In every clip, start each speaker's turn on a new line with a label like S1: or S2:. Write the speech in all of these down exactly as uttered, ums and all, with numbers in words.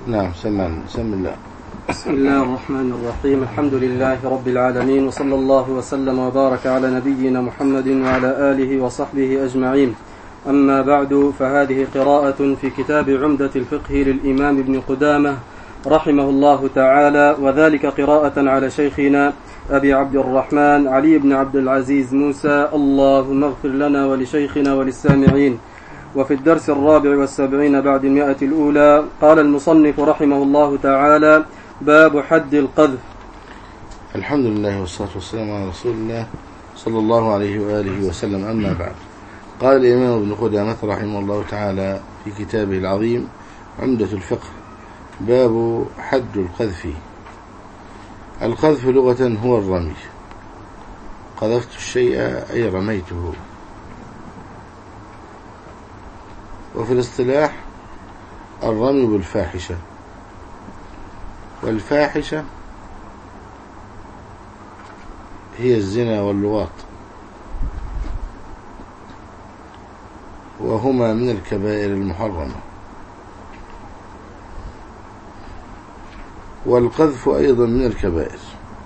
S1: نعم. سمعنا. سم الله.
S2: بسم الله الرحمن الرحيم. الحمد لله رب العالمين، وصلى الله وسلم وبارك على نبينا محمد وعلى آله وصحبه أجمعين. أما بعد، فهذه قراءة في كتاب عمدة الفقه للإمام ابن قدامة رحمه الله تعالى، وذلك قراءة على شيخنا أبي عبد الرحمن علي بن عبد العزيز موسى، اللهم اغفر لنا ولشيخنا وللسامعين. وفي الدرس الرابع والسبعين بعد المئة الأولى قال المصنف رحمه الله تعالى: باب حد القذف.
S1: الحمد لله والصلاة والسلام على رسول الله صلى الله عليه وآله وسلم. أما بعد، قال الإمام ابن قدامة رحمه الله تعالى في كتابه العظيم عمدة الفقه: باب حد القذف. القذف لغة هو الرمي. قذفت الشيء أي رميته. وفي الاصطلاح الرمي بالفاحشة، والفاحشة هي الزنا واللواط، وهما من الكبائر المحرمة. والقذف أيضا من الكبائر.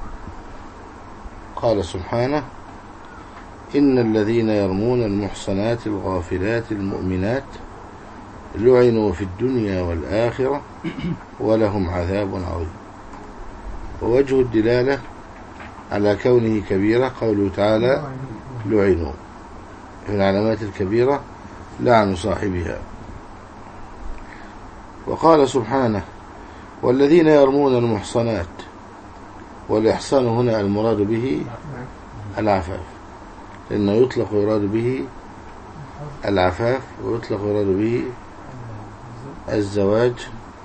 S1: قال سبحانه: إن الذين يرمون المحصنات الغافلات المؤمنات لعنوا في الدنيا والآخرة ولهم عذاب عظيم. ووجه الدلالة على كونه كبيرة قوله تعالى: لعنوا. من العلامات الكبيرة لعن صاحبها. وقال سبحانه: والذين يرمون المحصنات. والإحصان هنا المراد به العفاف، لأنه يطلق ويراد به العفاف، ويطلق ويراد به الزواج.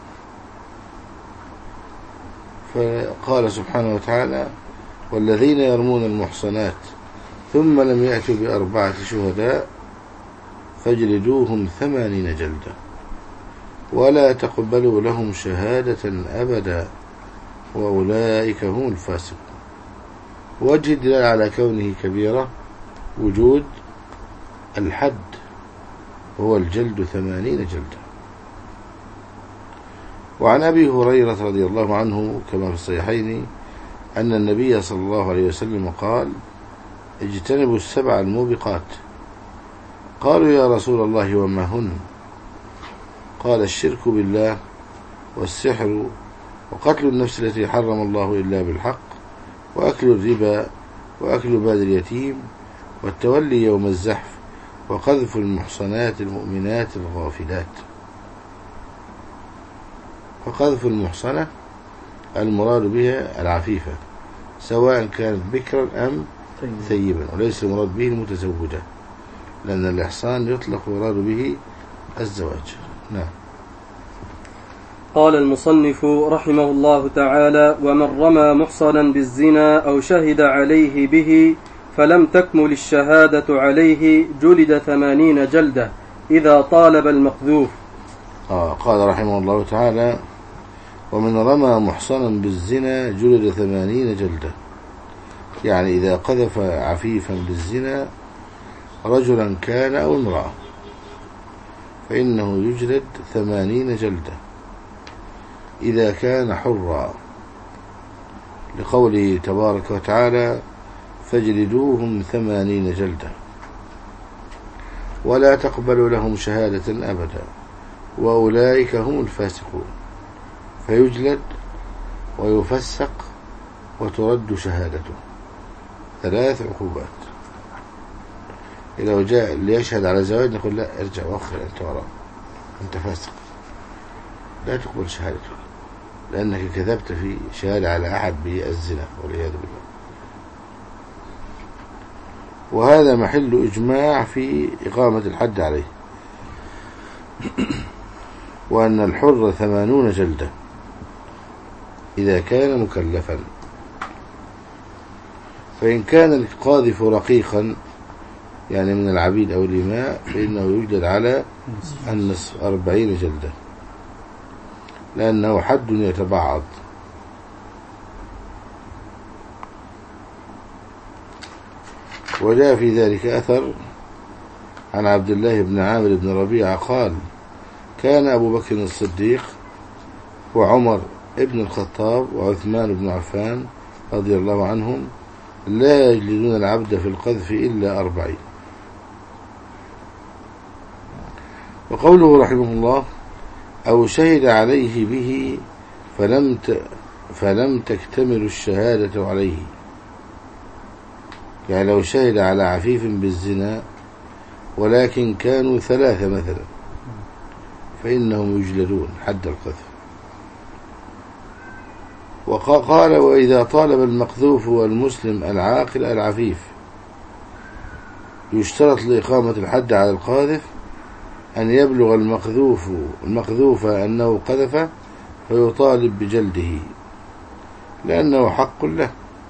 S1: فقال سبحانه وتعالى: والذين يرمون المحصنات ثم لم يأتوا بأربعة شهداء فاجلدوهم ثمانين جلدة ولا تقبلوا لهم شهادة أبدا وأولئك هم الفاسقون. وجه الدلالة على كونه كبيرة وجود الحد، وهو الجلد ثمانين جلدة. وعن أبي هريرة رضي الله عنه كما في الصحيحين أن النبي صلى الله عليه وسلم قال: اجتنبوا السبع الموبقات. قالوا: يا رسول الله وما هن؟ قال: الشرك بالله، والسحر، وقتل النفس التي حرم الله إلا بالحق، وأكل الربا، وأكل مال اليتيم، والتولي يوم الزحف، وقذف المحصنات المؤمنات الغافلات. فقذف المحصنة المراد بها العفيفة، سواء كانت بكرا أم ثيبا، وليس المراد به المتزوجة، لأن الإحصان يطلق ويراد به الزواج. نعم.
S2: قال المصنف رحمه الله تعالى: ومن رمى محصنا بالزنا أو شهد عليه به فلم تكمل الشهادة عليه جلد ثمانين جلدة إذا طالب المقذوف.
S1: آه قال رحمه الله تعالى: ومن رمى محصنا بالزنا جلد ثمانين جلدة، يعني إذا قذف عفيفا بالزنا رجلا كان أو امرأة فإنه يجلد ثمانين جلدة إذا كان حرا، لقوله تبارك وتعالى: فاجلدوهم ثمانين جلدة ولا تقبلوا لهم شهادة أبدا وأولئك هم الفاسقون. فيجلد ويفسق وترد شهادته، ثلاث عقوبات. إذا جاء ليشهد على زواج نقول: لا، ارجع وأخر، أنت وراء، أنت فاسق، لا تقبل شهادته، لأنك كذبت في شهادة على أحد بالزنا والعياذ بالله. وهذا محل إجماع في إقامة الحد عليه، وأن الحر ثمانون جلدة إذا كان مكلفا. فإن كان القاذف رقيقا، يعني من العبيد أو الإماء، فإنه يجلد على النصف أربعين جلدة، لأنه حد يتبعض. وجاء في ذلك أثر عن عبد الله بن عامر بن ربيعة قال: كان أبو بكر الصديق وعمر ابن الخطاب وعثمان بن عفان رضي الله عنهم لا يجلدون العبد في القذف إلا أربعين. وقوله رحمه الله أو شهد عليه به فلم فلم تكتمل الشهادة عليه، يعني لو شهد على عفيف بالزنا ولكن كانوا ثلاثة مثلا فإنهم يجلدون حد القذف. وقال وإذا طالب المقذوف والمسلم العاقل العفيف يشترط لإقامة الحد على القاذف أن يبلغ المقذوف المقذوف أنه قذف فيطالب بجلده لأنه حق له.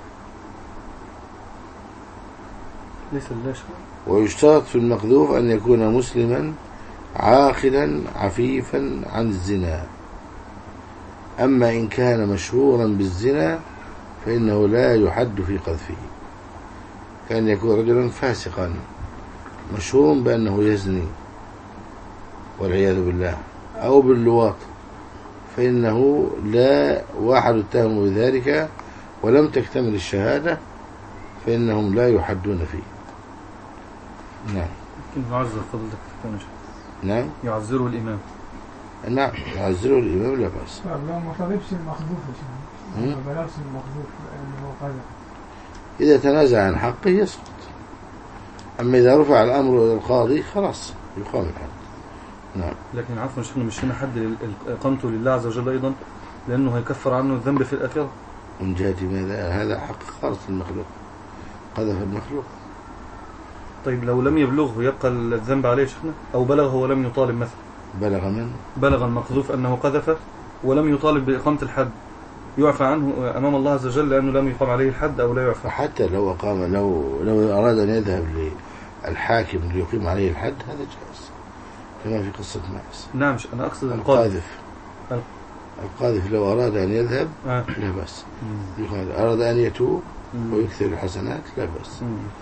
S1: ويشترط في المقذوف أن يكون مسلما عاقلا عفيفا عن الزنا. أما إن كان مشهورا بالزنا فإنه لا يحد في قذفه، كان يكون رجلا فاسقا مشهور بأنه يزني والعياذ بالله أو باللواط، فإنه لا واحد اتهم بذلك ولم تكتمل الشهادة فإنهم لا يحدون فيه. نعم.
S3: يعذر فضلك.
S1: نعم.
S3: يعذره الإمام.
S1: نعم يعذره الإمام لا بأس.
S4: لو ما طلبش المخذوف ما بلغش المخذوف لأنه قذف،
S1: إذا تنازع عن حقه يسقط. أما إذا رفع الأمر إلى القاضي خلاص يقام الحد. نعم.
S3: لكن عفوا شيخنا مش هنا حد إقامته لله عز وجل أيضا، لأنه هيكفر عنه الذنب في الآخرة.
S1: من جهة ماذا؟ هذا حق خالص المخلوق، قذف المخلوق.
S3: طيب لو لم يبلغه يبقى الذنب عليه شيخنا، أو بلغه ولم يطالب مثلا؟
S1: بلغ من؟
S3: بلغ المقذوف أنه قذف ولم يطالب بإقامة الحد، يعفى عنه أمام الله عز وجل لأنه لم يقام عليه الحد أو لا يعفى؟
S1: حتى لو أقام لو لو أراد أن يذهب للحاكم ليقيم عليه الحد هذا جائز كما في قصة ماعز.
S3: نعم أنا أقصد
S1: القاذف. القاذف لو أراد أن يذهب آه. لا بأس. أراد أن يتوب ويكثر الحسنات لا بأس.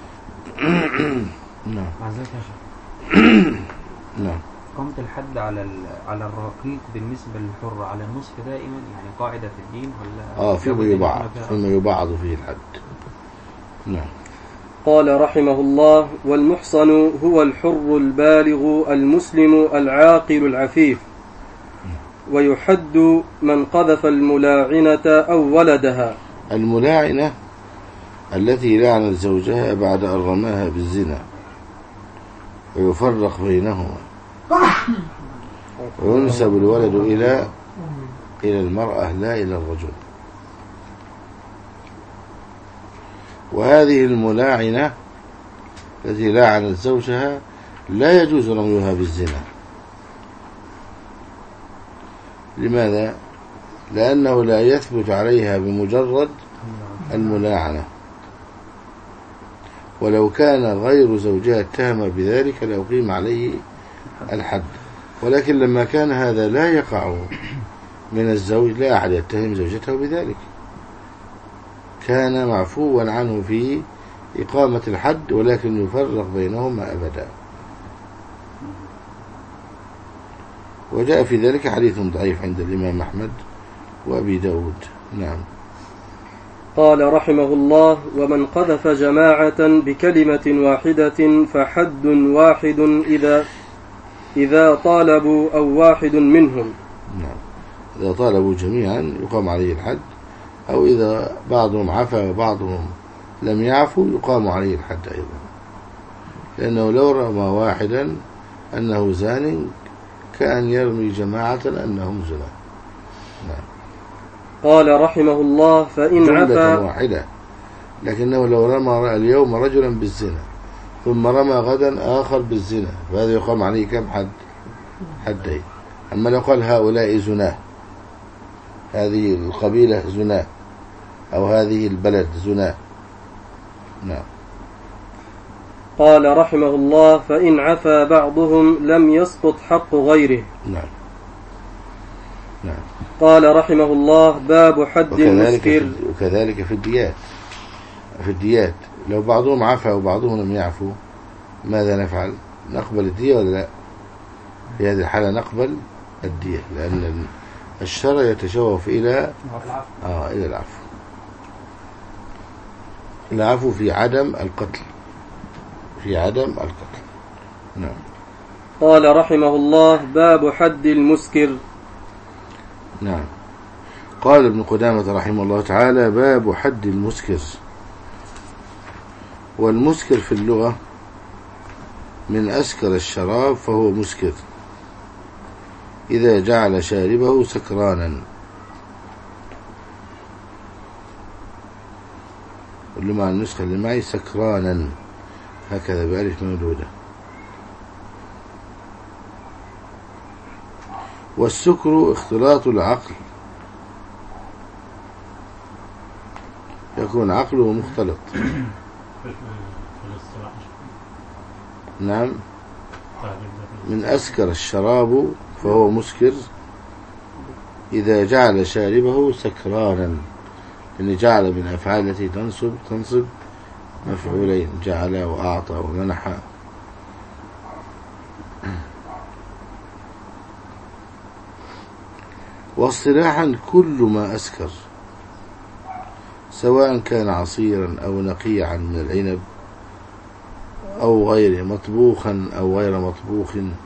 S1: نعم. نعم.
S5: إقامة الحد على على الرقيق بالنسبة للحر على النصف دائما، يعني قاعدة في الدين ولا؟
S1: آه فيما يبعض فيما يبعض فيه الحد. نعم.
S2: قال رحمه الله والمحصن هو الحر البالغ المسلم العاقل العفيف، ويحد من قذف الملاعنة أو ولدها.
S1: الملاعنة التي لعنت زوجها بعد أن رماها بالزنا، ويفرق بينهما وينسب الولد إلى إلى المرأة لا إلى الرجل. وهذه الملاعنة التي لعنت زوجها لا يجوز رميها بالزنا. لماذا؟ لأنه لا يثبت عليها بمجرد الملاعنة، ولو كان غير زوجها اتهم بذلك لأقيم عليه الحد، ولكن لما كان هذا لا يقع من الزوج لا أحد يتهم زوجته بذلك، كان معفوا عنه في إقامة الحد، ولكن يفرق بينهما أبدا. وجاء في ذلك حديث ضعيف عند الإمام أحمد وأبي داود. نعم.
S2: قال رحمه الله ومن قذف جماعة بكلمة واحدة فحد واحد إذا إذا طالبوا أو واحد منهم.
S1: نعم. إذا طالبوا جميعا يقام عليه الحد، أو إذا بعضهم عفا وبعضهم لم يعفوا يقام عليه الحد أيضا، لأنه لو رمى واحدا أنه زان كأن يرمي جماعة أنهم زنا. نعم.
S2: قال رحمه الله فإن عفا
S1: واحدة، لكنه لو رمى اليوم رجلا بالزنا ثم رمى غدا آخر بالزنا فهذا يقام عليه كم حد؟ حدين. أما لو قال هؤلاء زناه، هذه القبيلة زناه أو هذه البلد زناه. نعم.
S2: قال رحمه الله فإن عفا بعضهم لم يسقط حق غيره.
S1: نعم. نعم.
S2: قال رحمه الله باب حد المسكر.
S1: وكذلك في الديات. في الديات لو بعضهم عفا وبعضهم لم يعفوا ماذا نفعل؟ نقبل الدية ولا لا؟ في هذه الحالة نقبل الدية، لأن الشرع يتشوف إلى آه إلى العفو، العفو في عدم القتل، في عدم القتل. نعم.
S2: قال رحمه الله: باب حد المسكر.
S1: نعم. قال ابن قدامة رحمه الله تعالى: باب حد المسكر. والمسكر في اللغة من أسكر الشراب فهو مسكر إذا جعل شاربه سكرانا. اللي مع النسخة اللي معي سكرانا هكذا بألف ممدودة. والسكر اختلاط العقل، يكون عقله مختلط. نعم. من أسكر الشراب فهو مسكر إذا جعل شاربه سكرانا، لأن جعل من أفعال التي تنصب تنصب مفعولين، جعل وأعطى ومنح. واصطلاحا كل ما أسكر سواء كان عصيرا أو نقيعا من العنب أو غيره، مطبوخا أو غير مطبوخ.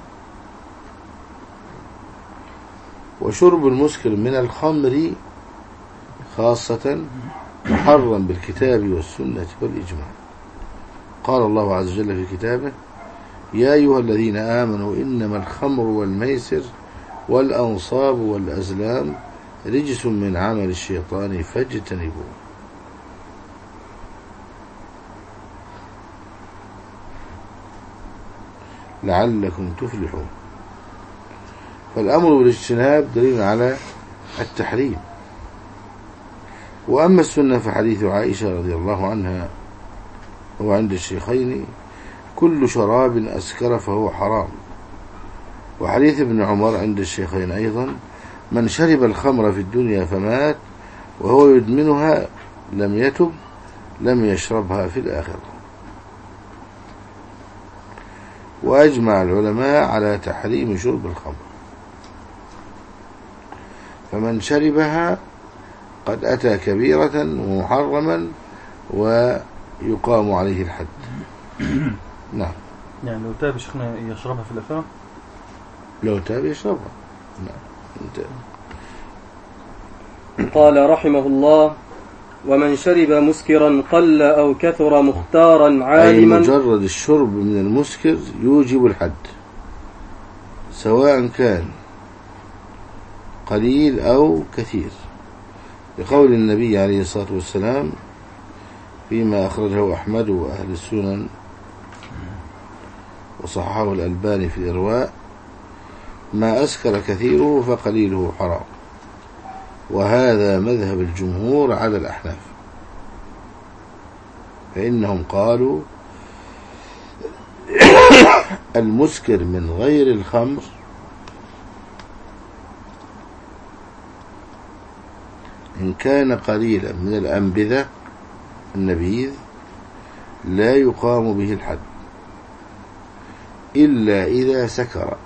S1: وشرب المسكر من الخمر خاصة محرم بالكتاب والسنة والإجماع. قال الله عز وجل في كتابه: يا أيها الذين آمنوا إنما الخمر والميسر والأنصاب والأزلام رجس من عمل الشيطان فاجتنبوه. لعلكم تفلحون. فالأمر بالاجتناب دليل على التحريم. وأما السنة فحديث عائشة رضي الله عنها هو عند الشيخين: كل شراب أسكر فهو حرام. وحديث ابن عمر عند الشيخين أيضا: من شرب الخمر في الدنيا فمات وهو يدمنها لم يتب لم يشربها في الآخرة. وأجمع العلماء على تحريم شرب الخمر، فمن شربها قد أتى كبيرة ومحرما ويقام عليه الحد. نعم.
S3: يعني لو تاب شيخنا يشربها في الآخرة؟
S1: لو تاب يشربها. نعم.
S2: قال رحمه الله: ومن شرب مسكرا قل أو كثر مختارا عالما.
S1: أي مجرد الشرب من المسكر يوجب الحد، سواء كان قليل أو كثير، لقول النبي عليه الصلاة والسلام فيما أخرجه أحمد وأهل السنن وصححه الألباني في الإرواء: ما أسكر كثيره فقليله حرام. وهذا مذهب الجمهور على الأحناف، فإنهم قالوا المسكر من غير الخمر إن كان قليلا من الأنبذة النبيذ لا يقام به الحد إلا إذا سكر.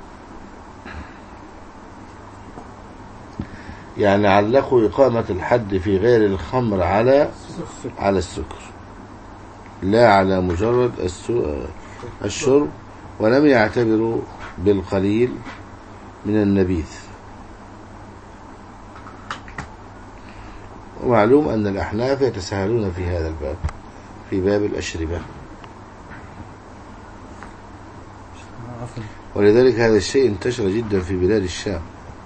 S1: يعني علقوا إقامة الحد في غير الخمر على على السكر، لا على مجرد الشرب، ولم يعتبروا بالقليل من النبيذ. ومعلوم أن الأحناف يتساهلون في هذا الباب، في باب الأشربة، ولذلك هذا الشيء انتشر جدا في بلاد الشام،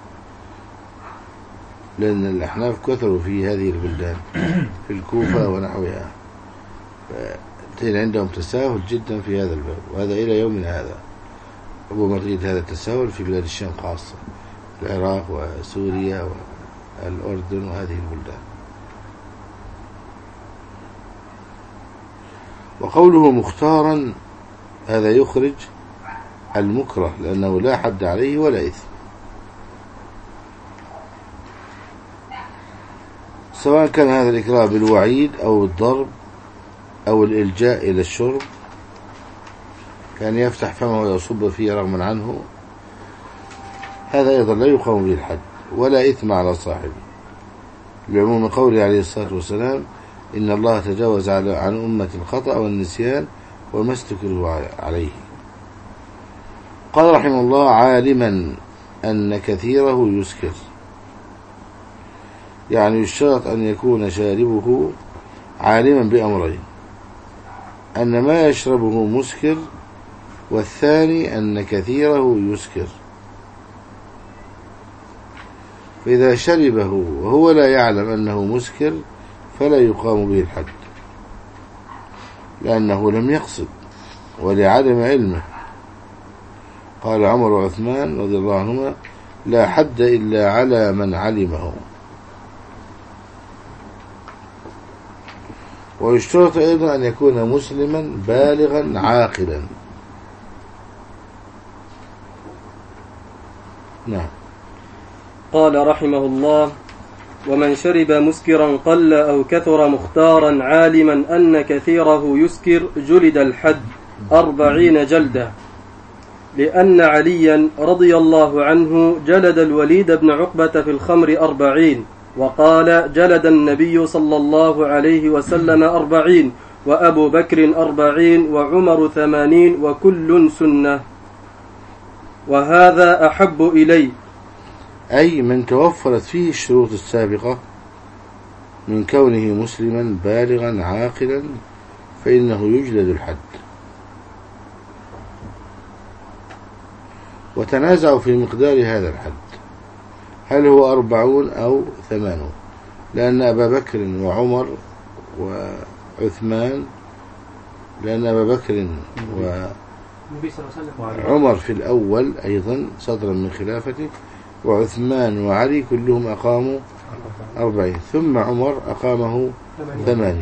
S1: لأن الأحناف كثروا في هذه البلدان في الكوفة ونحوها، فإن عندهم تساهل جدا في هذا الباب، وهذا إلى يومنا هذا. أبو مريد هذا التساهل في بلاد الشام خاصة، العراق وسوريا والأردن وهذه البلدان. وقوله مختارا هذا يخرج المكره، لأنه لا حد عليه ولا إثم، سواء كان هذا الإكراه بالوعيد أو الضرب أو الإلجاء إلى الشرب، كان يفتح فمه ويصب فيه رغما عنه، هذا أيضا لا يقام به الحد. ولا إثم على صاحبه، لعموم قوله عليه الصلاة والسلام: إن الله تجاوز عن أمة الخطأ والنسيان وما استكرهوا عليه. قال رحمه الله: عالما أن كثيره يسكر، يعني يشترط أن يكون شاربه عالما بأمرين: أن ما يشربه مسكر، والثاني أن كثيره يسكر. فإذا شربه وهو لا يعلم أنه مسكر فلا يقام به الحد، لأنه لم يقصد ولعدم علمه. قال عمر وعثمان رضي الله عنهما: لا حد إلا على من علمه. ويشترط أيضا أن يكون مسلما بالغا عاقلا. نعم.
S2: قال رحمه الله: ومن شرب مسكرا قل أو كثر مختارا عالما أن كثيره يسكر جلد الحد أربعين جلدة، لأن عليا رضي الله عنه جلد الوليد بن عقبة في الخمر أربعين، وقال: جلد النبي صلى الله عليه وسلم أربعين، وأبو بكر أربعين، وعمر ثمانين، وكل سنة، وهذا أحب إلي.
S1: أي من توفرت فيه الشروط السابقة من كونه مسلما بالغا عاقلا فإنه يجلد الحد. وتنازعوا في مقدار هذا الحد، هل هو أربعون أو ثمانون، لأن أبا بكر وعمر وعثمان لأن أبا بكر وعمر في الأول أيضا صدرا من خلافته، وعثمان وعلي كلهم أقاموا أربعين، ثم عمر أقامه ثمانين.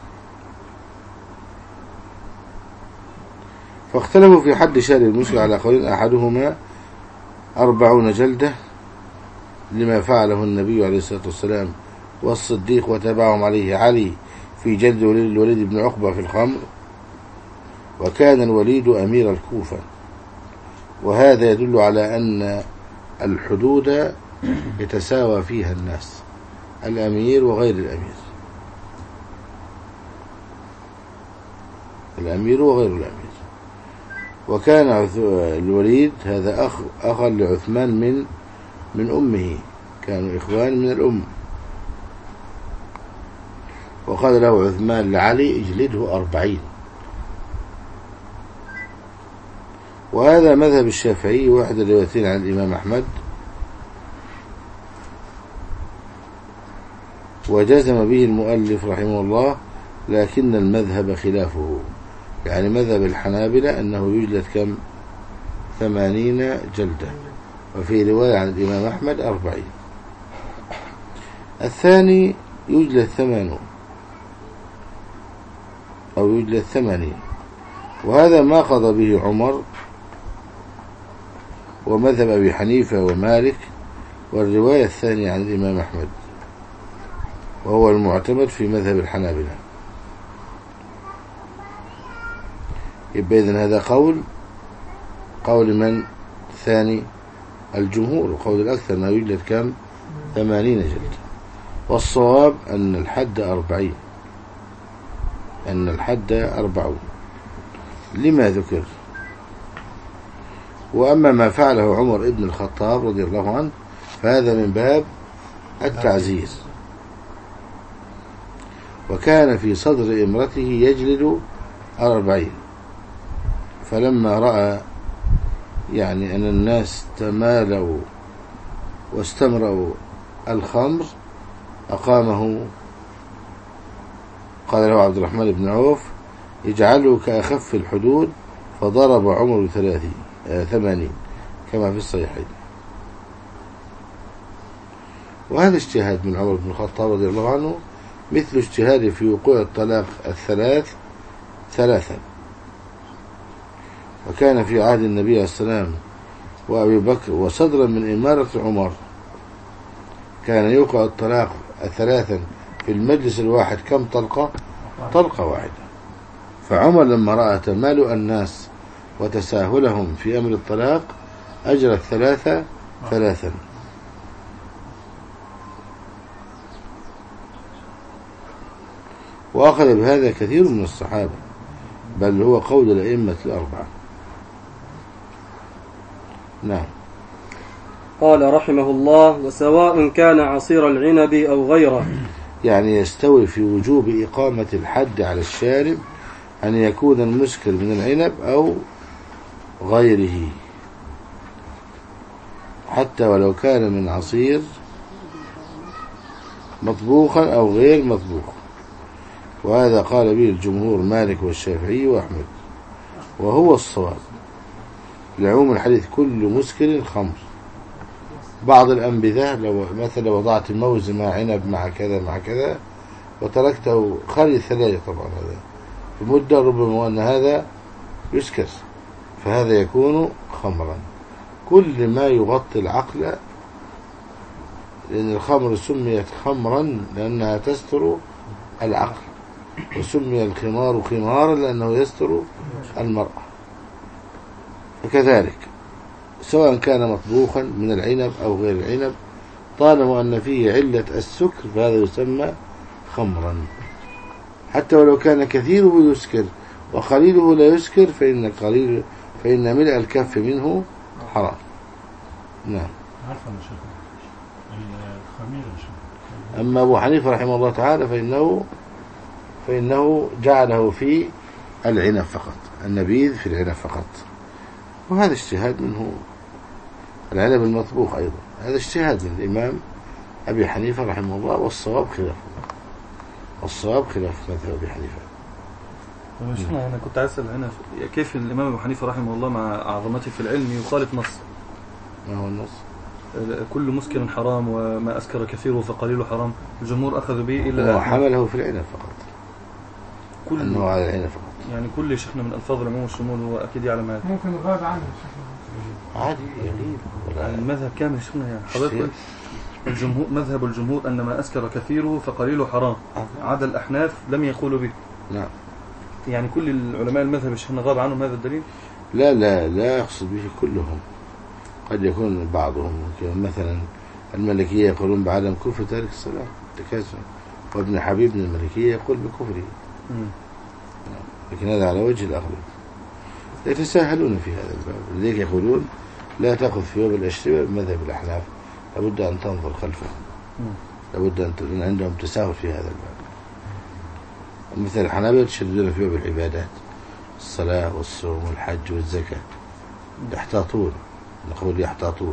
S1: فاختلفوا في حد شارب المسكر على قولين: أحدهما أربعون جلدة لما فعله النبي عليه الصلاة والسلام والصديق وتبعهم عليه علي في جلد الوليد بن عقبة في الخمر، وكان الوليد أمير الكوفة. وهذا يدل على أن الحدود يتساوى فيها الناس، الأمير وغير الأمير، الأمير وغير الأمير. وكان الوليد هذا أخ أخا لعثمان من من أمه، كانوا إخوان من الأم. وقال له عثمان لعلي: اجلده أربعين. وهذا مذهب الشافعي، واحد الروايتين عن الإمام أحمد، وجزم به المؤلف رحمه الله، لكن المذهب خلافه، يعني مذهب الحنابلة أنه يجلد كم؟ ثمانين جلدة، وفي رواية عن الإمام أحمد أربعين. الثاني يجلد ثمانون أو يجلد ثمانين، وهذا ما قضى به عمر ومذهب أبي حنيفة ومالك، والرواية الثانية عن الإمام أحمد، وهو المعتمد في مذهب الحنابلة. يبقى إذن هذا قول قول من ثاني؟ الجمهور، وقول الأكثر أنه يوجد كم؟ ثمانين جلد. والصواب أن الحد أربعين، أن الحد أربعون لما ذكر. وأما ما فعله عمر ابن الخطاب رضي الله عنه فهذا من باب التعزير، وكان في صدر إمرته يجلد أربعين، فلما رأى يعني أن الناس تمالوا واستمروا الخمر أقامه. قال له عبد الرحمن بن عوف: اجعله كأخف الحدود، فضرب عمر ثلاثين آه ثمانين كما في الصحيحين. وهذا اجتهاد من عمر بن الخطاب رضي الله عنه، مثل اجتهاده في وقوع الطلاق الثلاث ثلاثا. وكان في عهد النبي عليه السلام وأبي بكر وصدرا من إمارة عمر كان يوقع الطلاق ثلاثا في المجلس الواحد. كم طلقة؟ طلقة واحدة. فعمر لما رأى تمالؤ الناس وتساهلهم في أمر الطلاق أجرى الثلاثة ثلاثا. وأخذ بهذا كثير من الصحابة، بل هو قول الأئمة الأربعة. نعم.
S2: قال رحمه الله: وسواء كان عصير العنب أو غيره،
S1: يعني يستوي في وجوب إقامة الحد على الشارب أن يكون المسكر من العنب أو غيره، حتى ولو كان من عصير مطبوخا أو غير مطبوخ. وهذا قال به الجمهور مالك والشافعي وأحمد، وهو الصواب لعموم الحديث: كل مسكر خمر. بعض الأنبذة لو مثلا وضعت موز مع عنب مع كذا مع كذا وتركته خارج الثلاجة، طبعا هذا بمدة ربما أن هذا يسكر، فهذا يكون خمرا. كل ما يغطي العقل، لأن الخمر سميت خمرا لأنها تستر العقل، وسمي الخمار خمارا لأنه يستر المرأة. وكذلك سواء كان مطبوخا من العنب أو غير العنب، طالما أن فيه علة السكر فهذا يسمى خمرا، حتى ولو كان كثيره يسكر وقليله لا يسكر، فإن قليل فإن ملء الكف منه حرام. نعم. أما أبو حنيفة رحمه الله تعالى فإنه فإنه جعله في العنب فقط، النبيذ في العنب فقط، وهذا اجتهاد منه. العنب المطبوخ أيضا هذا اجتهاد من الإمام أبي حنيفة رحمه الله، والصواب خلاف والصواب خلاف مذهب أبي حنيفة.
S3: أنا كنت عايز أسأل هنا كيف الإمام أبو حنيفة رحمه الله مع عظمته في العلم يخالف نص؟
S1: ما هو النص؟
S3: كل مسكر حرام وما أسكر كثيره فقليله حرام. الجمهور أخذ به إلا
S1: هو حمله في العنب فقط،
S3: كل
S1: أنه على العنب فقط.
S3: يعني كل شيخنا من ألفاظ العموم والشمول هو أكيد يعلم هذا.
S4: ممكن غاب عنه
S1: عادي يغيب.
S3: المذهب كامل شيخنا يعني حضرتك الجمهور مذهب الجمهور أن ما أسكر كثيره فقليله حرام، عدا الأحناف لم يقولوا به.
S1: نعم.
S3: يعني كل العلماء المذهب شيخنا غاب عنهم هذا الدليل؟
S1: لا لا لا يقصد به كلهم، قد يكون بعضهم. مثلا الملكية يقولون بعدم كفر تارك الصلاة تكاسل، وابن حبيب من الملكية يقول بكفره، لكن هذا على وجه الأغلب. يتساهلون في هذا الباب، لذلك يقولون لا تأخذ في باب الأشربة بمذهب الأحناف، لابد أن تنظر خلفه، لابد أن عندهم تساهل في هذا الباب. مثل الحنابلة يتشددون في باب العبادات، الصلاة والصوم والحج والزكاة، يحتاطون، نقول يحتاطون.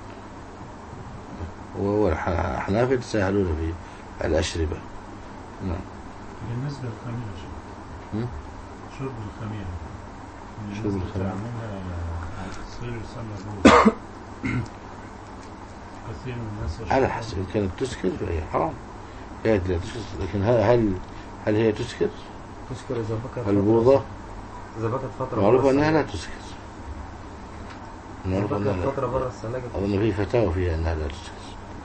S1: والحنابلة يتساهلون في الأشربة. نعم.
S6: بالنسبة للخميرة شرب الخميرة
S1: شرب الخميرة
S6: تصير يسمى كثير من الناس
S1: على حسب، إن كانت تسكر فهي حرام، لا تسكر. لكن هل هل هي تسكر؟
S5: تسكر إذا بقت
S1: البوضة
S5: إذا بقت فترة
S1: معروف أنها لا تسكر.
S5: إذا بقت فترة برا الثلاجة
S1: أظن في فتاوى فيها أنها لا تسكر.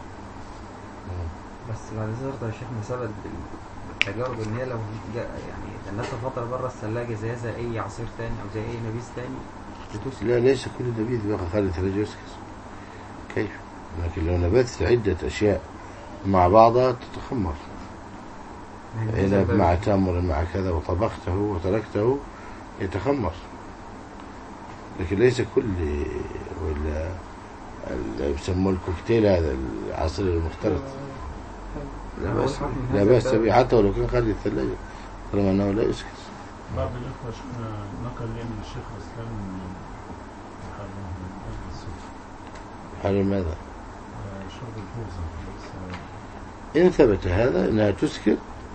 S5: بس بعد ذلك يا شيخنا ثبت بالتجارب إن هي لو يعني الناس فترة برا الثلاجة زي زي أي عصير تاني أو زي أي نبيذ تاني بتسكر.
S1: لا، ليس كل نبيذ بقى خارج الثلاجة يسكر. كيف؟ لكن لو نبذت عدة أشياء مع بعضها تتخمر، عنب مع تمر مع كذا وطبخته وتركته يتخمر. لكن ليس كل ولا يسموه الكوكتيل هذا العصير المختلط لا بأس لا بأس به حتى ولو كان خارج الثلاجة طالما أنه لا يسكر.
S6: بعض الإخوة شفنا نقل لنا الشيخ الإسلام يحرم من أجل السكر.
S1: حرم ماذا؟
S6: شرب البوظة.
S1: إن ثبت هذا أنها تسكر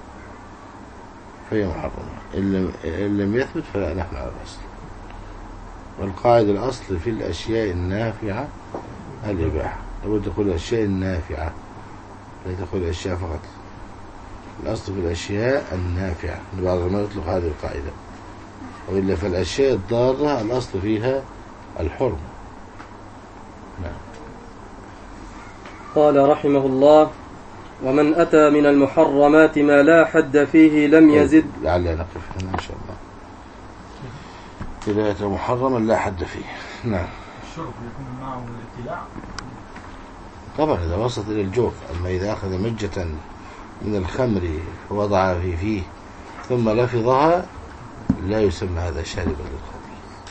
S1: فهي محرمة، إن لم يثبت فلا نحن على الأصل. والقاعدة الأصل في الأشياء النافعة الإباحة، لابد تقول الأشياء النافعة، لا تقول الأشياء فقط. الأصل في الأشياء النافعة، بعض ما يطلق هذه القاعدة، وإلا فالأشياء الضارة الأصل فيها الحرم. نعم.
S2: قال رحمه الله: ومن أتى من المحرمات ما لا حد فيه لم يزد.
S1: لعل نقف هنا إن شاء الله. إذا أتى محرما لا حد فيه. نعم.
S6: الشرب يكون معه الابتلاع
S1: طبعا إذا وصلت إلى الجوف. أما إذا أخذ مجة من الخمر ووضع في فيه ثم لفظها لا يسمى هذا شاربا للخمر،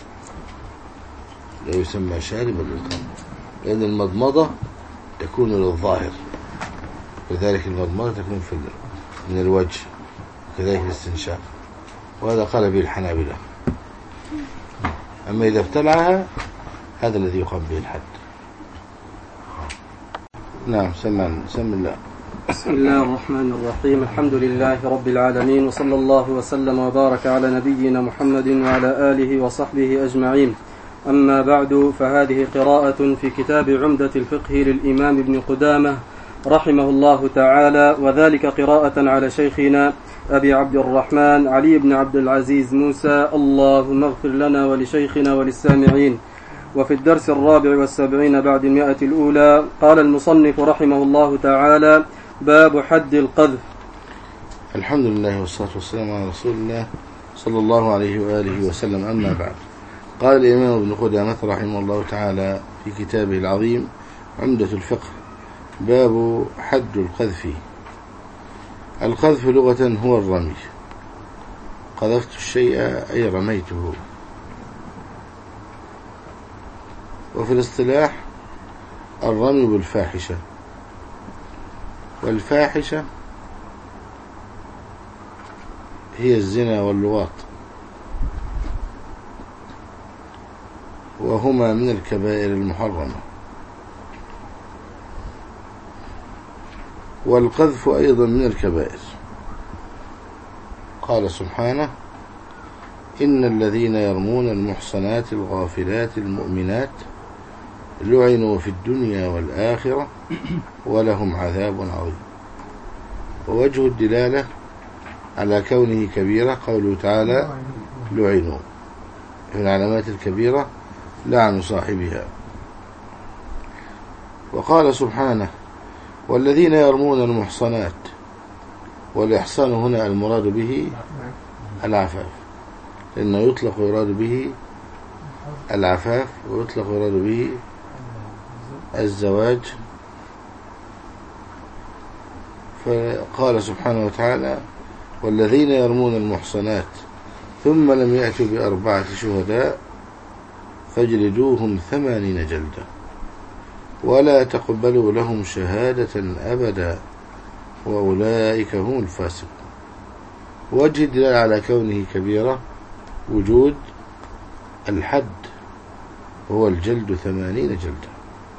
S1: لا يسمى شاربا للخمر، لأن المضمضة تكون للظاهر، لذلك المضمضة تكون في من الوجه، وكذلك الاستنشاق، وهذا قال به الحنابلة. أما إذا ابتلعها هذا الذي يقام به الحد. نعم. سمع سمع الله.
S2: بسم الله الرحمن الرحيم. الحمد لله رب العالمين، وصلى الله وسلم وبارك على نبينا محمد وعلى آله وصحبه أجمعين. أما بعد، فهذه قراءة في كتاب عمدة الفقه للإمام ابن قدامة رحمه الله تعالى، وذلك قراءة على شيخنا أبي عبد الرحمن علي بن عبد العزيز موسى، اللهم اغفر لنا ولشيخنا وللسامعين. وفي الدرس الرابع والسبعين بعد المئة الأولى قال المصنف رحمه الله تعالى: باب حد القذف.
S1: الحمد لله والصلاة والسلام على رسول الله صلى الله عليه وآله وسلم. أما بعد، قال الإمام ابن قدامة رحمه الله تعالى في كتابه العظيم عمدة الفقه: باب حد القذف. القذف لغة هو الرمي، قذفت الشيء أي رميته. وفي الاصطلاح الرمي بالفاحشة، والفاحشة هي الزنا واللواط، وهما من الكبائر المحرمة. والقذف أيضا من الكبائر. قال سبحانه: إن الذين يرمون المحصنات الغافلات المؤمنات لعنوا في الدنيا والآخرة ولهم عذاب عظيم. ووجه الدلالة على كونه كبيرة قوله تعالى: لعنوا. من العلامات الكبيرة لعن صاحبها. وقال سبحانه: والذين يرمون المحصنات. والإحصان هنا المراد به العفاف، لأنه يطلق ويراد به العفاف، ويطلق ويراد به الزواج. فقال سبحانه وتعالى: والذين يرمون المحصنات ثم لم يأتوا بأربعة شهداء فاجلدوهم ثمانين جلدة ولا تقبلوا لهم شهادة أبدا وأولئك هم الفاسقون. وجه الدلالة على كونه كبيرة وجود الحد، وهو الجلد ثمانين جلدة.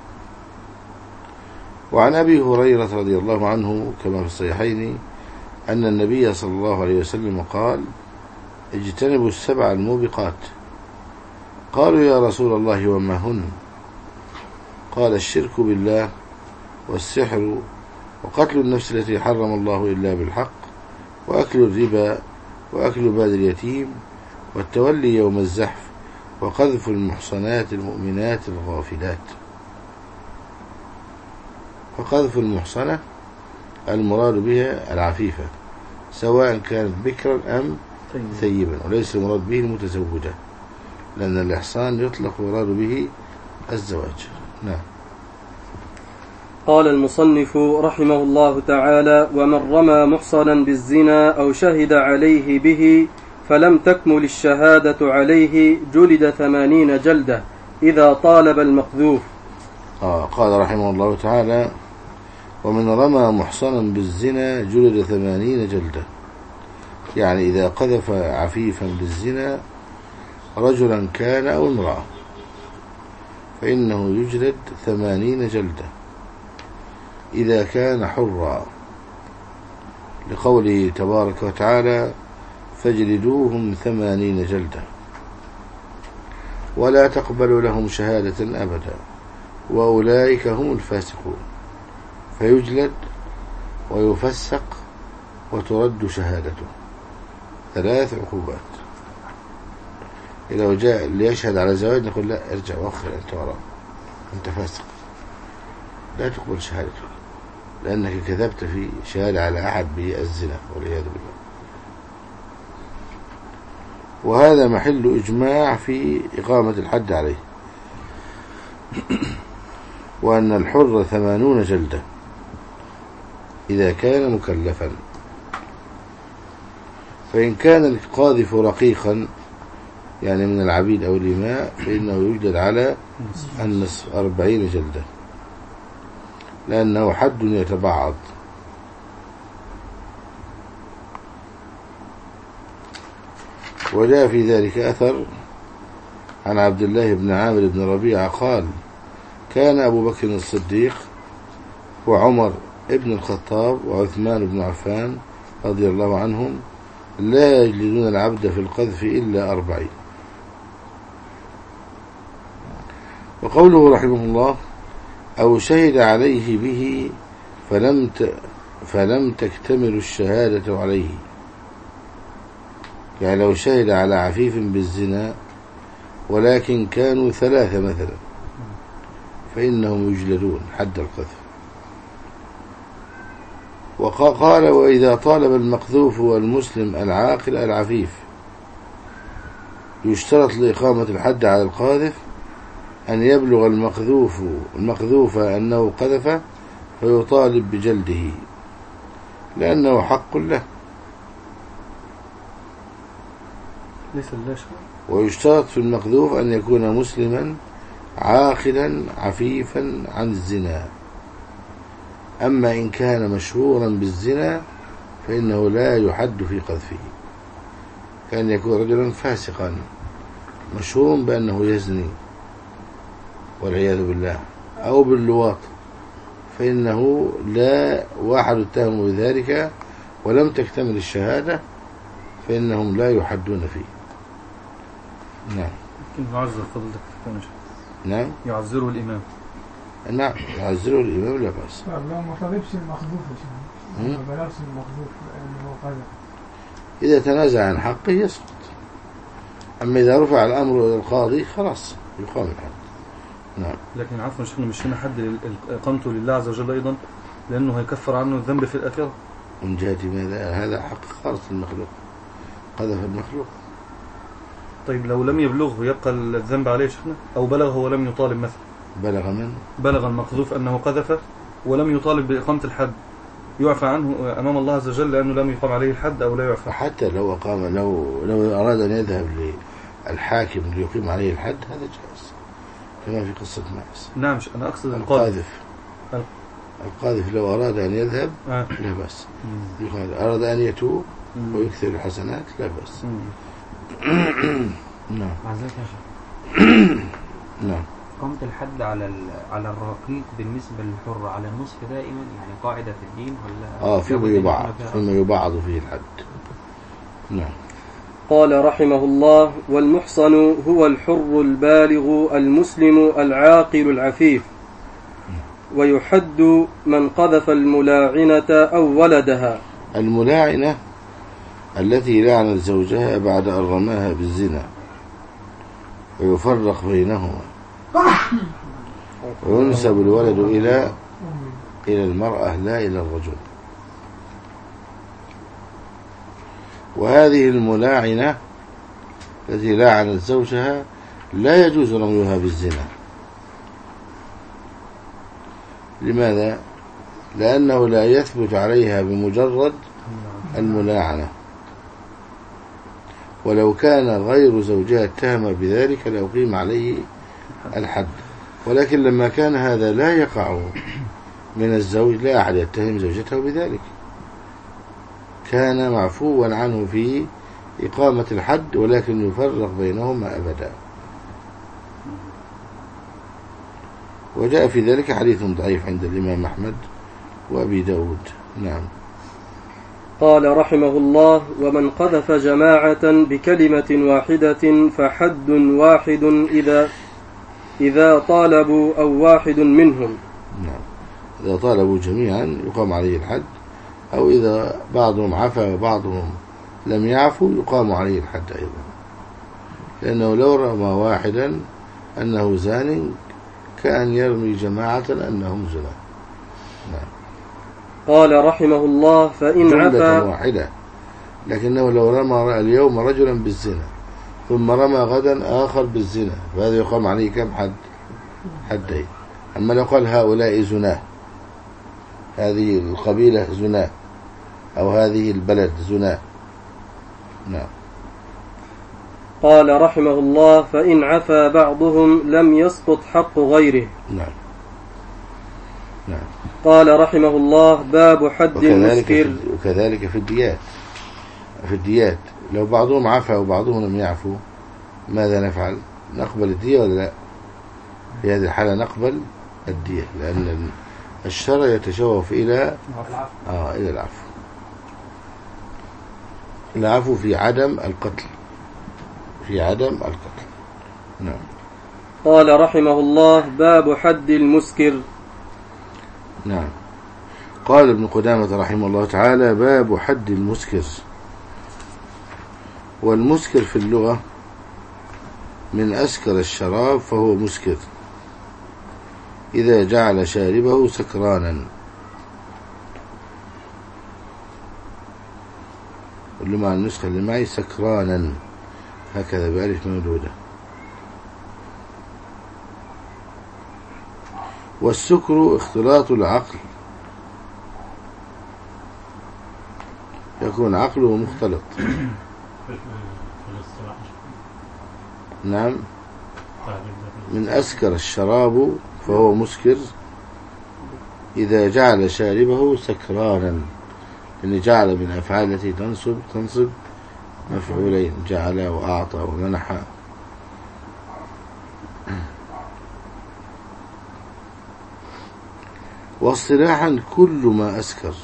S1: وعن أبي هريرة رضي الله عنه كما في الصحيحين أن النبي صلى الله عليه وسلم قال: اجتنبوا السبع الموبقات. قالوا: يا رسول الله وما هن؟ قال: الشرك بالله، والسحر، وقتل النفس التي حرم الله إلا بالحق، وأكل الربا، وأكل مال اليتيم، والتولي يوم الزحف، وقذف المحصنات المؤمنات الغافلات. فقذف المحصنة المراد بها العفيفة، سواء كانت بكرا أم ثيبا، وليس المراد به المتزوجة، لأن الإحصان يطلق ويراد به الزواج. نعم.
S2: قال المصنف رحمه الله تعالى: ومن رمى محصنا بالزنا أو شهد عليه به فلم تكمل الشهادة عليه جلد ثمانين جلدة إذا طالب المقذوف.
S1: آه قال رحمه الله تعالى: ومن رمى محصنا بالزنا جلد ثمانين جلدة، يعني إذا قذف عفيفا بالزنا رجلا كان أو امرأة فإنه يجلد ثمانين جلدة إذا كان حرا، لقوله تبارك وتعالى: فاجلدوهم ثمانين جلدة ولا تقبلوا لهم شهادة أبدا وأولئك هم الفاسقون. فيجلد ويفسق وترد شهادته، ثلاث عقوبات. إذا جاء اللي يشهد على زواج نقول: لا، ارجع وأخر، أنت وراء، أنت فاسق، لا تقبل شهادتك، لأنك كذبت في شهادة على أحد بالزنا والعياذ بالله. وهذا محل إجماع في إقامة الحد عليه، وأن الحر ثمانون جلدة إذا كان مكلفا. فإن كان القاذف رقيقا يعني من العبيد أو الإماء فإنه يجلد على النصف أربعين جلدة، لأنه حد يتبعض. وجاء في ذلك أثر عن عبد الله بن عامر بن ربيعة قال: كان أبو بكر الصديق وعمر ابن الخطاب وعثمان بن عفان رضي الله عنهم لا يجلدون العبد في القذف إلا أربعين. وقوله رحمه الله: أو شهد عليه به فلم فلم تكتمل الشهادة عليه، يعني لو شهد على عفيف بالزنا ولكن كانوا ثلاثة مثلا فإنهم يجلدون حد القذف. وقال: وإذا طالب المقذوف والمسلم العاقل العفيف يشترط لإقامة الحد على القاذف أن يبلغ المقذوف المقذوف أنه قذف فيطالب بجلده لأنه حق له.
S3: ليس اللاشة.
S1: ويشترط في المقذوف أن يكون مسلما عاقلا عفيفا عن الزنا. أما إن كان مشهورا بالزنا فإنه لا يحد في قذفه، كان يكون رجلا فاسقا مشهور بأنه يزني والعياذ بالله أو باللواط، فإنه لا واحد اتهم بذلك ولم تكتمل الشهادة فإنهم لا يحدون فيه. نعم.
S3: يمكن يعذر فضلك.
S1: نعم.
S3: يعذره الإمام.
S1: نعم يعذره الإمام لا بأس.
S4: لو ما طلبش المخذوف ما بلغش المخذوف لأنه قذف،
S1: إذا تنازع عن حقه يسقط. أما إذا رفع الأمر إلى القاضي خلاص يقام الحد. نعم.
S3: لكن عفوا شيخنا مش هنا حد إقامته لله عز وجل أيضا، لأنه هيكفر عنه الذنب في الآخرة.
S1: من جهة ماذا؟ هذا حق خالص المخلوق، قذف المخلوق.
S3: طيب لو لم يبلغه يبقى الذنب عليه شيخنا، أو بلغه ولم يطالب مثلا؟
S1: بلغ من؟
S3: بلغ المقذوف أنه قذف ولم يطالب بإقامة الحد، يعفى عنه أمام الله عز وجل لأنه لم يقام عليه الحد أو لا يعفى؟
S1: حتى لو أقام لو لو أراد أن يذهب للحاكم ليقيم عليه الحد هذا جائز، كما في قصة ماعز.
S3: نعم أنا أقصد
S1: القاذف. القاذف لو أراد أن يذهب
S3: آه.
S1: لا بأس، أراد أن يتوب ويكثر الحسنات لا بأس. نعم.
S5: معذرة يا شيخ.
S1: نعم.
S5: إقامة الحد على على الرقيق بالنسبة للحر على النصف دائما، يعني قاعدة في الدين ولا؟
S1: آه فيما يبعض فيما يبعض فيه الحد. نعم.
S2: قال رحمه الله: والمحصن هو الحر البالغ المسلم العاقل العفيف، ويحد من قذف الملاعنة أو ولدها.
S1: الملاعنة التي لعنت زوجها بعد أن رماها بالزنا، ويفرق بينهما، وينسب الولد إلى إلى المرأة لا إلى الرجل. وهذه الملاعنة التي لعنت زوجها لا يجوز رميها بالزنا. لماذا؟ لأنه لا يثبت عليها بمجرد الملاعنة، ولو كان غير زوجها اتهم بذلك لأقيم عليه الحد، ولكن لما كان هذا لا يقع من الزوج لا أحد يتهم زوجته بذلك، كان معفوا عنه في إقامة الحد، ولكن يفرق بينهما أبدا. وجاء في ذلك حديث ضعيف عند الإمام أحمد وأبي داود. نعم.
S2: قال رحمه الله: ومن قذف جماعة بكلمة واحدة فحد واحد إذا إذا طالبوا أو واحد منهم.
S1: نعم. إذا طالبوا جميعا يقام عليه الحد، أو إذا بعضهم عفى وبعضهم لم يعفوا يقام عليه الحد أيضا، لأنه لو رمى واحدا أنه زان كأن يرمي جماعة أنهم زنا. نعم.
S2: قال رحمه الله: فإن عفا
S1: واحدة، لكنه لو رمى اليوم رجلا بالزنا ثم رمى غدا آخر بالزنا فهذا يقام عليه كم حد؟ حدين. أما لو قال هؤلاء زناه، هذه القبيلة زناه، أو هذه البلد زناه، نعم.
S2: قال رحمه الله: فإن عفا بعضهم لم يسقط حق غيره.
S1: نعم. نعم.
S2: قال رحمه الله: باب حد
S1: وكذلك
S2: المسكر.
S1: في وكذلك في الديات في الديات لو بعضهم عفا وبعضهم لم يعفو ماذا نفعل؟ نقبل الدية ولا لا؟ في هذه الحالة نقبل الدية، لأن الشرع يتشوف إلى آه إلى العفو. العفو في عدم القتل في عدم القتل. نعم.
S2: قال رحمه الله: باب حد المسكر.
S1: نعم. قال ابن قدامة رحمه الله تعالى: باب حد المسكر. والمسكر في اللغة من أسكر الشراب فهو مسكر إذا جعل شاربه سكرانا. اللي مع النسخة اللي معي سكرانا هكذا بألف ممدودة. والسكر اختلاط العقل، يكون عقله مختلط. نعم. من أسكر الشراب فهو مسكر إذا جعل شاربه سكرانا، لأن جعل من أفعال التي تنصب تنصب مفعولين، جعل وأعطى ومنح. واصطلاحا كل ما أسكر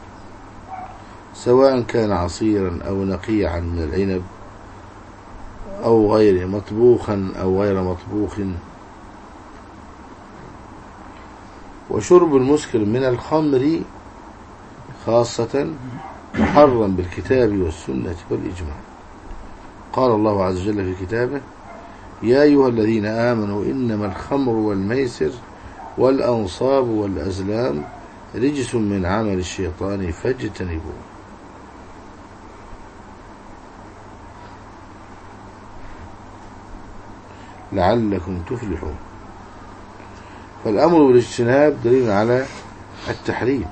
S1: سواء كان عصيرا أو نقيعا من العنب أو غيره، مطبوخا أو غير مطبوخ. وشرب المسكر من الخمر خاصة محرم بالكتاب والسنة والإجماع. قال الله عز وجل في كتابه: يا أيها الذين آمنوا إنما الخمر والميسر والأنصاب والأزلام رجس من عمل الشيطان فاجتنبوه. لعلكم تفلحون. فالأمر بالاجتناب دليل على التحريم.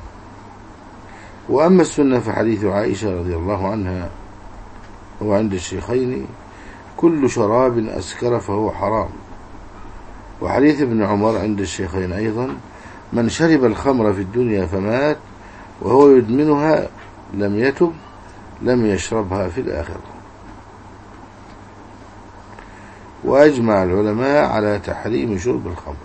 S1: وأما السنة فحديث عائشة رضي الله عنها هو عند الشيخين: كل شراب أسكر فهو حرام. وحديث ابن عمر عند الشيخين أيضا: من شرب الخمر في الدنيا فمات وهو يدمنها لم يتب لم يشربها في الآخرة. وأجمع العلماء على تحريم شرب الخمر،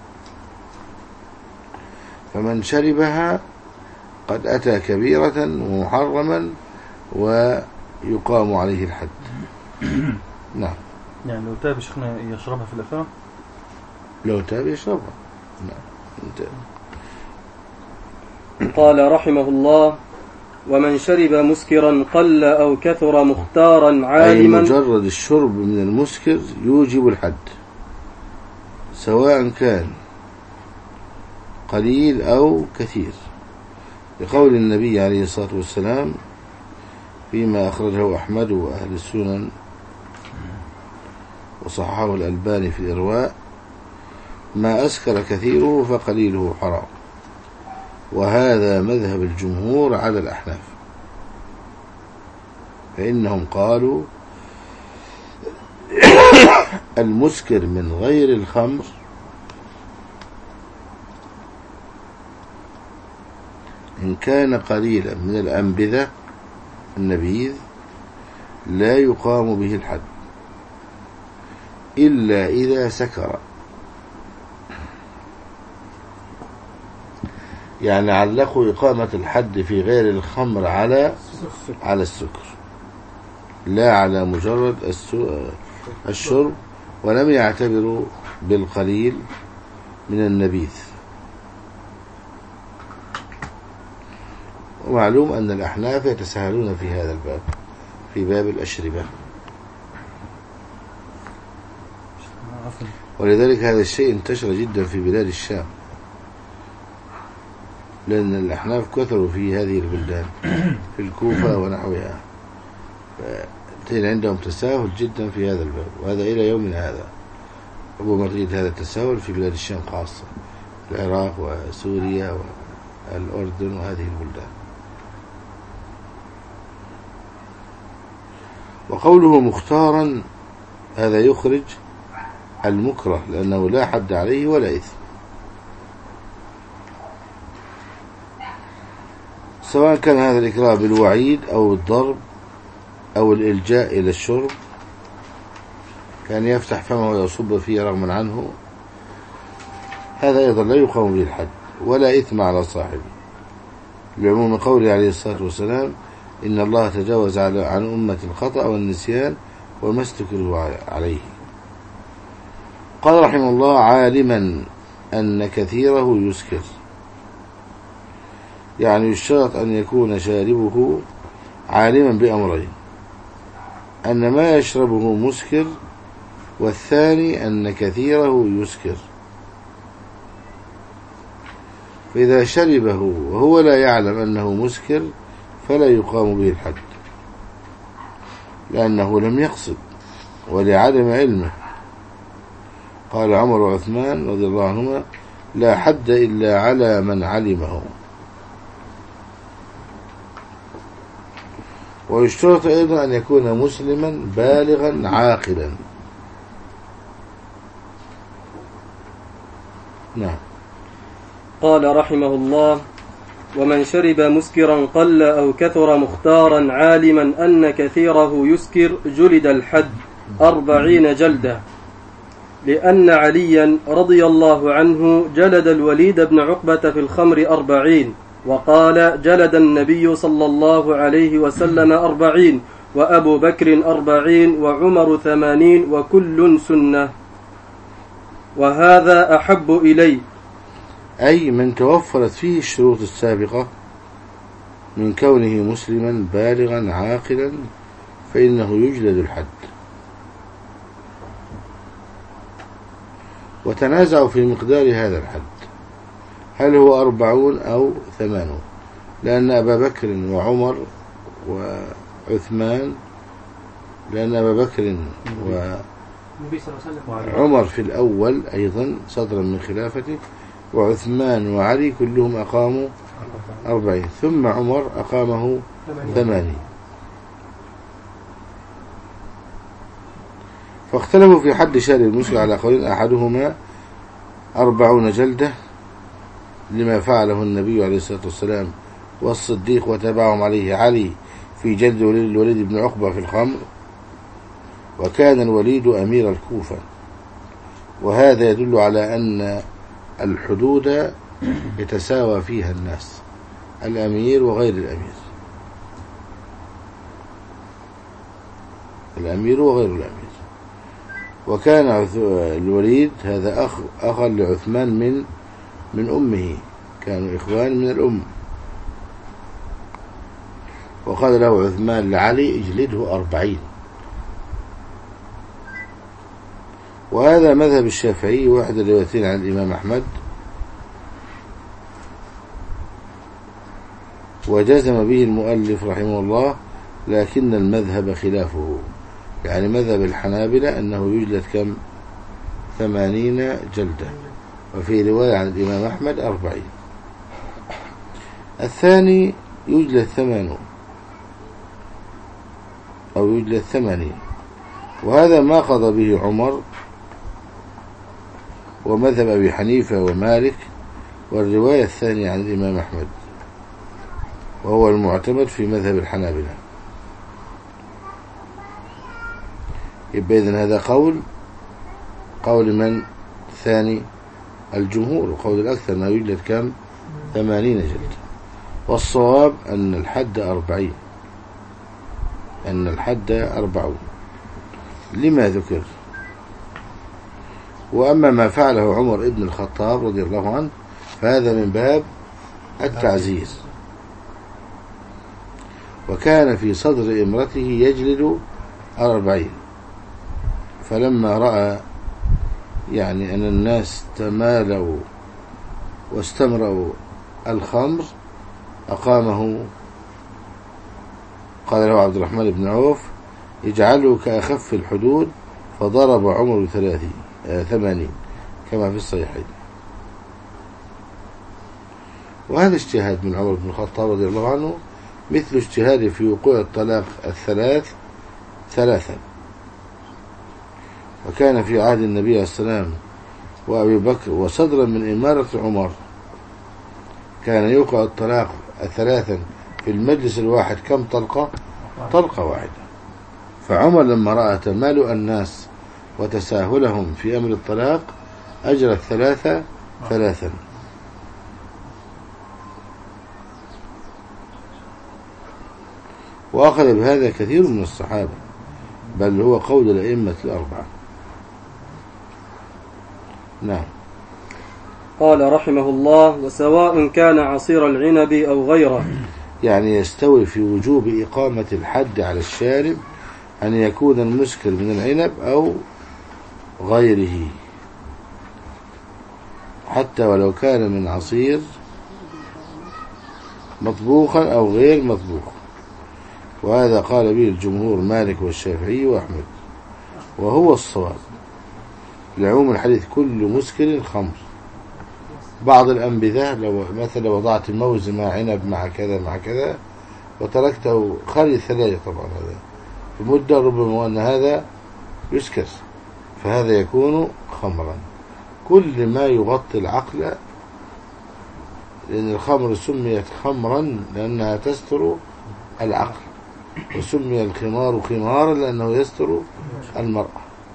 S1: فمن شربها قد أتى كبيرة ومحرما ويقام عليه الحد. نعم.
S3: يعني لو تاب شيخنا يشربها في الآخرة؟
S1: لو تاب يشربها. نعم.
S2: قال رحمه الله: ومن شرب مسكرا قل أو كثر مختارا عالما.
S1: أي مجرد الشرب من المسكر يوجب الحد، سواء كان قليل أو كثير، لقول النبي عليه الصلاة والسلام فيما أخرجه أحمد وأهل السنن وصححه الألباني في الإرواء: ما أسكر كثيره فقليله حرام. وهذا مذهب الجمهور على الأحناف، فإنهم قالوا المسكر من غير الخمر إن كان قليلا من الأنبذة النبيذ لا يقام به الحد إلا إذا سكر. يعني علقوا إقامة الحد في غير الخمر على على السكر، لا على مجرد الشرب، ولم يعتبروا بالقليل من النبيذ. ومعلوم أن الأحناف يتساهلون في هذا الباب، في باب الأشربة، ولذلك هذا الشيء انتشر جدا في بلاد الشام، لأن الأحناف كثروا في هذه البلدان في الكوفة ونحوها، فإن عندهم تساهل جدا في هذا الباب، وهذا إلى يومنا هذا. أبو مريد هذا التساهل في بلاد الشام خاصة، العراق وسوريا والأردن وهذه البلدان. وقوله مختارا هذا يخرج المكره، لأنه لا حد عليه ولا إثم، سواء كان هذا الإكراه بالوعيد أو الضرب أو الإلجاء إلى الشرب، كان يفتح فمه ويصب فيه رغما عنه، هذا أيضا لا يقام به الحد ولا إثم على صاحبه، بعموم قوله عليه الصلاة والسلام: إن الله تجاوز عن أمة الخطأ والنسيان وما استكرهوا عليه. قال رحمه الله: عالما أن كثيره يسكر، يعني يشترط أن يكون شاربه عالما بأمرين: أن ما يشربه مسكر، والثاني أن كثيره يسكر. فإذا شربه وهو لا يعلم أنه مسكر فلا يقام به الحد، لأنه لم يقصد ولعدم علمه. قال عمر وعثمان رضي الله عنهما: لا حد إلا على من علمه. ويشترط أيضا أن يكون مسلما بالغا عاقلا. نعم.
S2: قال رحمه الله: ومن شرب مسكرا قل أو كثر مختارا عالما أن كثيره يسكر جلد الحد أربعين جلدة، لأن عليا رضي الله عنه جلد الوليد بن عقبة في الخمر أربعين، وقال: جلد النبي صلى الله عليه وسلم أربعين، وأبو بكر أربعين، وعمر ثمانين، وكل سنة، وهذا أحب إلي.
S1: أي من توفرت فيه الشروط السابقة من كونه مسلما بالغا عاقلا فإنه يجلد الحد. وتنازعوا في مقدار هذا الحد، هل هو أربعون أو ثمانون، لأن أبا بكر وعمر وعثمان لأن أبا بكر وعمر في الأول أيضا صدرا من خلافته، وعثمان وعلي كلهم أقاموا أربعين، ثم عمر أقامه ثمانين. فاختلفوا في حد شارب المسكر على قولين: أحدهما أربعون جلدة لما فعله النبي عليه الصلاة والسلام والصديق وتبعهم عليه علي في جلد الوليد بن عقبة في الخمر، وكان الوليد أمير الكوفة، وهذا يدل على أن الحدود يتساوى فيها الناس، الأمير وغير الأمير، الأمير وغير الأمير. وكان الوليد هذا أخ أخا لعثمان من من أمه، كانوا إخوان من الأم. وقال له عثمان لعلي: اجلده أربعين. وهذا مذهب الشافعي واحد الروايتين عن الإمام أحمد، وجزم به المؤلف رحمه الله، لكن المذهب خلافه، يعني مذهب الحنابلة أنه يجلد كم؟ ثمانين جلدة، وفي رواية عن الإمام أحمد أربعين. الثاني يجلد ثمانون أو يجلد ثمانين، وهذا ما قضى به عمر ومذهب أبي حنيفة ومالك، والرواية الثانية عن الإمام أحمد، وهو المعتمد في مذهب الحنابلة. يبقى إذن هذا قول قول من ثاني؟ الجمهور، وقول الأكثر أنه يوجد كم؟ ثمانين جلدة. والصواب أن الحد أربعين، أن الحد أربعون لما ذكر. وأما ما فعله عمر ابن الخطاب رضي الله عنه فهذا من باب التعزيز، وكان في صدر إمرته يجلد أربعين، فلما رأى يعني أن الناس تمالوا واستمروا الخمر أقامه. قال له عبد الرحمن بن عوف: اجعله كأخف الحدود، فضرب عمر ثلاثين آه ثمانين كما في الصحيحين. وهذا اجتهاد من عمر بن الخطاب رضي الله عنه، مثل اجتهاده في وقوع الطلاق الثلاث ثلاثا. وكان في عهد النبي عليه السلام وأبي بكر وصدرا من إمارة عمر كان يوقع الطلاق ثلاثا في المجلس الواحد. كم طلقة؟ طلقة واحدة. فعمر لما رأى تمالؤ الناس وتساهلهم في أمر الطلاق أجرى الثلاثة ثلاثا. وأخذ بهذا كثير من الصحابة، بل هو قول الأئمة الأربعة. نعم.
S2: قال رحمه الله: وسواء كان عصير العنب أو غيره،
S1: يعني يستوي في وجوب إقامة الحد على الشارب أن يكون المسكر من العنب أو غيره، حتى ولو كان من عصير مطبوخا أو غير مطبوخ. وهذا قال به الجمهور مالك والشافعي وأحمد، وهو الصواب لعموم الحديث: كل مسكر خمر. بعض الأنبذة لو مثلا وضعت موز مع عنب مع كذا مع كذا وتركته خارج الثلاجة، طبعا هذا بمدة ربما أن هذا يسكر، فهذا يكون خمرا. كل ما يغطي العقل، لأن الخمر سميت خمرا لأنها تستر العقل، وسمي الخمار خمارا لأنه يستر المرأة.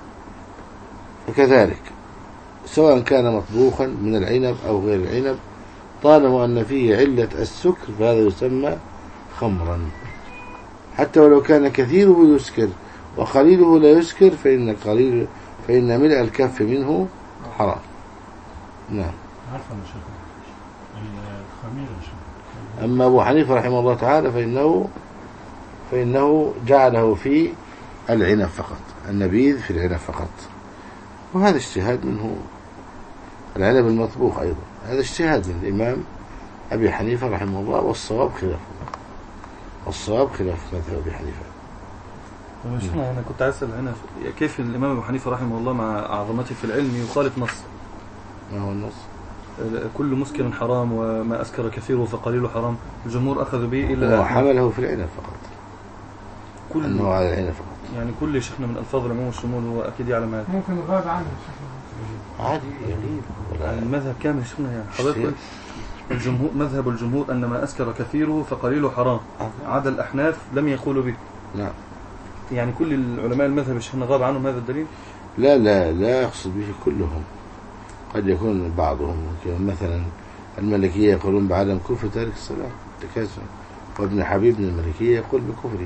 S1: فكذلك سواء كان مطبوخا من العنب أو غير العنب، طالما أن فيه علة السكر فهذا يسمى خمرا. حتى ولو كان كثيره يسكر وقليله لا يسكر، فإن قليل فإن ملء الكف منه حرام. نعم.
S6: عارفة يا شيخ الخمير يا شيخ.
S1: أما أبو حنيفة رحمه الله تعالى فإنه فإنه جعله في العنب فقط، النبيذ في العنب فقط، وهذا اجتهاد منه. العنب المطبوخ أيضا هذا اجتهاد من الإمام أبي حنيفة رحمه الله، والصواب خلافه، والصواب خلاف مذهب أبي حنيفة.
S3: ومشنا أنا كنت أسأل هنا كيف الإمام أبو حنيفة رحمه الله مع عظمته في العلم يخالف نص؟
S1: ما هو النص؟
S3: كل مسكر حرام وما أسكر كثيره فقليله حرام. الجمهور أخذوا به إلا
S1: وحمله في العنب فقط،
S3: كل
S1: أنه على العنب فقط.
S3: يعني كل شيخنا من ألفاظ العموم والشمول هو أكيد يعلم هذا.
S4: ممكن غاب عنه
S1: عادي يغيب.
S3: المذهب كامل شيخنا يعني حضرتك الجمهور مذهب الجمهور أن ما أسكر كثيره فقليله حرام، عدا الأحناف لم يقولوا به.
S1: نعم.
S3: يعني كل العلماء المذهب شيخنا غاب عنهم هذا الدليل؟
S1: لا لا لا يقصد به كلهم، قد يكون بعضهم مثلا الملكية يقولون بعدم كفر تارك الصلاة تكاسل، وابن حبيب من الملكية يقول بكفره،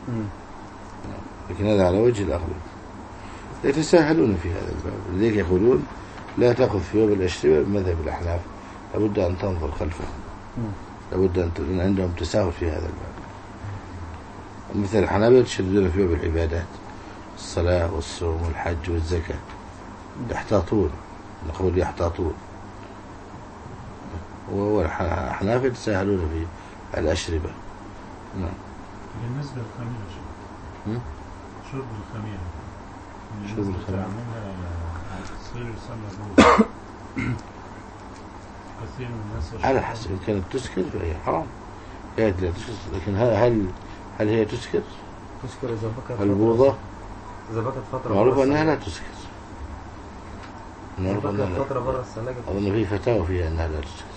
S1: لكن هذا على وجه الأغلب. يتساهلون في هذا الباب، لذلك يقولون لا تأخذ في باب الأشربة بمذهب الأحناف، لابد أن تنظر خلفهم، لابد أن عندهم تساهل في هذا الباب. مثل الحنابلة يتشددون في باب العبادات، الصلاة والصوم والحج والزكاة، يحتاطون، نقول يحتاطون. والحنابلة يتساهلون في الأشربة. نعم.
S6: بالنسبة للخميرة شرب الخميرة
S1: شرب الخميرة
S6: تصير يسمى كثير من الناس
S1: على حسب، إن كانت تسكر فهي حرام، لا تسكر. لكن هل هل هي تسكر؟
S5: تسكر إذا بقت
S1: البوضة
S5: إذا بقت فترة
S1: معروف أنها لا تسكر، معروف
S5: بقت
S1: أنها
S5: فترة برا الثلاجة.
S1: أظن في فتاوى فيها أنها لا تسكر.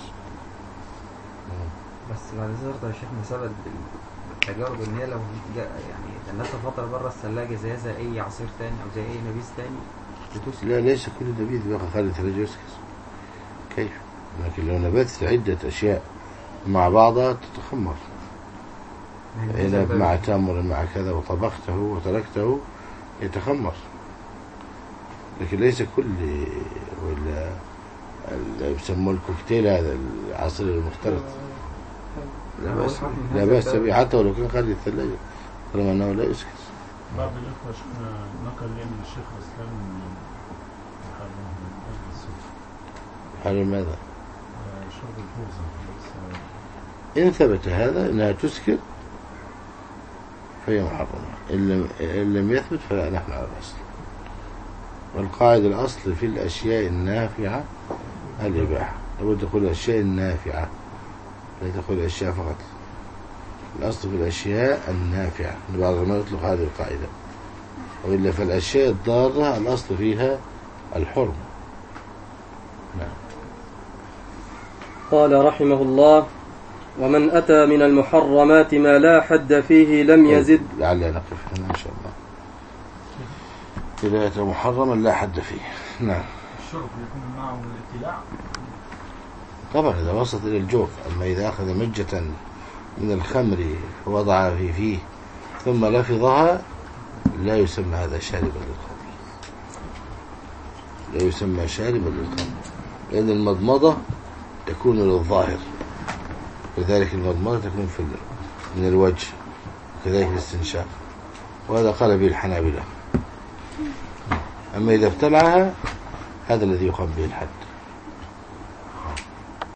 S5: بس بعد ذلك يا شيخ مسبب التجارب ان هي لو يعني تنتها فترة برا الثلاجة زي زي أي عصير تاني أو زي أي نبيذ تاني بتسكر.
S1: لا، ليس كل نبيذ بقى خارج الثلاجة يسكر. كيف؟ لكن لو نبذت عدة أشياء مع بعضها تتخمر، عنب مع تمر مع كذا وطبخته وتركته يتخمر. لكن ليس كل ولا يسموه الكوكتيل هذا العصير المختلط لا بأس لا بأس به حتى ولو كان خارج الثلاجة طالما أنه لا يسكر.
S6: بعض الإخوة شفنا نقل لنا الشيخ الإسلام يحرمه من أجل السكر.
S1: حرم ماذا؟
S6: شرب البوظة.
S1: إن ثبت هذا أنها تسكر فهي محرمة، إن لم يثبت فلا نحن على الأصل. والقاعدة الأصل في الأشياء النافعة الإباحة، لابد تقول الأشياء النافعة، لا تقول الأشياء فقط. الأصل في الأشياء النافعة، بعض ما يطلق هذه القاعدة وإلا فالأشياء الضارة الأصل فيها الحرم. نعم.
S2: قال رحمه الله: ومن أتى من المحرمات ما لا حد فيه لم يزد.
S1: لعلنا نقف هنا إن شاء الله. إذا أتى محرما لا حد فيه. نعم.
S6: الشرب يكون معه الابتلاع
S1: طبعا إذا وصلت إلى الجوف. أما إذا أخذ مجة من الخمر ووضعها في فيه ثم لفظها لا يسمى هذا شاربا للخمر، لا يسمى شاربا للخمر، لأن المضمضة تكون للظاهر، لذلك المضمضة تكون في من الوجه، وكذلك الاستنشاق، وهذا قال به الحنابلة. أما إذا ابتلعها هذا الذي يقام به الحد.